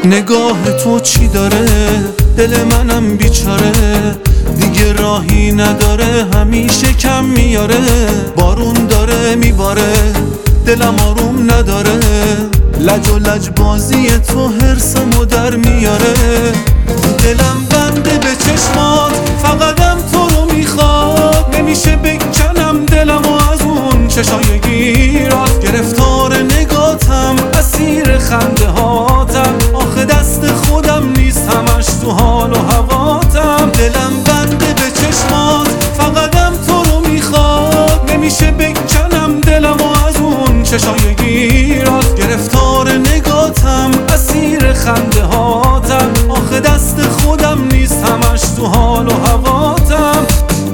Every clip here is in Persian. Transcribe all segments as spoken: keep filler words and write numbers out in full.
نگاه تو چی داره؟ دل منم بیچاره دیگه راهی نداره، همیشه کم میاره. بارون داره میباره دلم آروم نداره، لج و لج بازی تو حرسمو در میاره. دلم بنده به چشمات فقطم تو رو میخواد، نمیشه بکنم دلمو از اون چشای گیرات. گرفتار نگاتم اسیر خنده هاتم، آخه دست خودم نیست همش تو حال و هواتم. دلم بنده به چشمات فقطم تو رو میخواد، نمیشه بکنم دلمو از اون چشای گیرات. گرفتار نگاتم اسیر خنده هاتم، آخه دست خودم نیست همش تو حال و هواتم.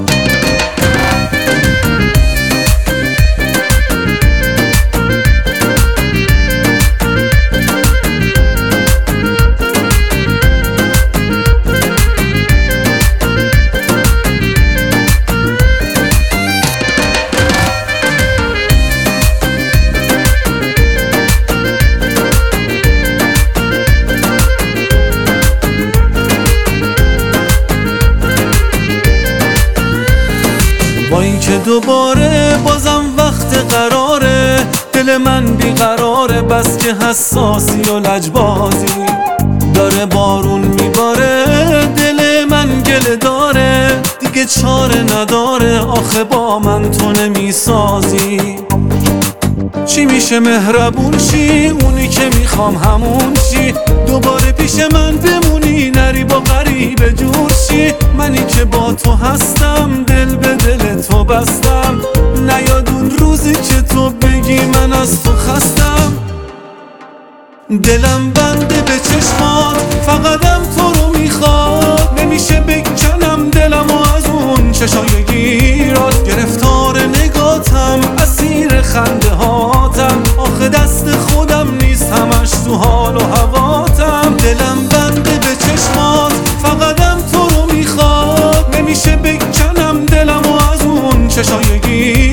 با این که دوباره بازم وقت قراره، دل من بیقراره بس که حساسی و لجبازی. داره بارون میباره دل من گله داره، دیگه چاره نداره آخه با من تو نمیسازی. چی میشه مهربون شی، اونی که میخوام همون شی. دوباره پیش من بمونی نری با غریبه جور شی. منی که با تو هستم دل به دل تو بستم، نیاد اون روزی که تو بگی من از تو خستم. دلم بنده به چشمات فقطم تو رو میخواد، نمیشه بکنم دلمو از اون چشای گیرات. گرفتار نگاتم اسیر خنده هاتم، آخه دست خودم نیست همش تو حال و هواتم. دلم بنده به چشمات فقطم تو رو میخواد، نمیشه بکنم دلمو از اون چشای گیرات.